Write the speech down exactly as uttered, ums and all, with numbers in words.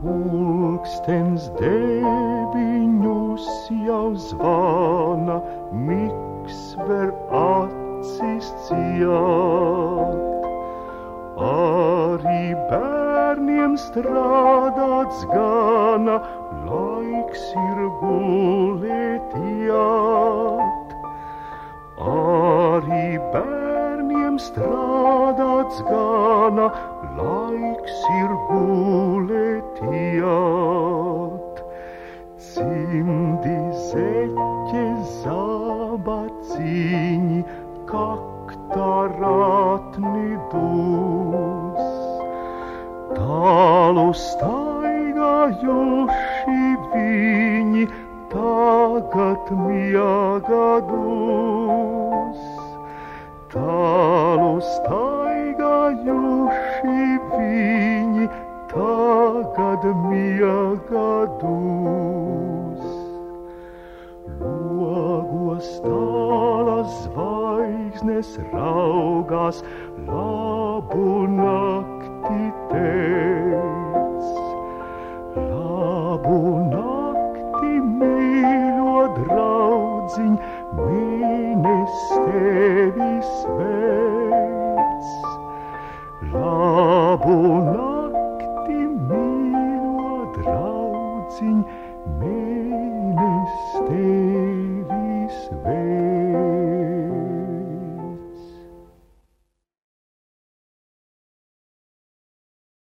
Pulkstens deviņus jau zvana, miks ver acis ciet. Arī bērniem strādāts gana, laiks ir gulēt iet. Arī bērniem strādāts gana, laiks ir gulēt iet. Cimdi, zeķe, zabaciņi, kaktā ratni dus. Tālu staigājuši viņi, tagad miega dus. Tālu staigājuši viņi, tagad miega dus. Logos tālas zvaigznes raugās, labu nakti tev.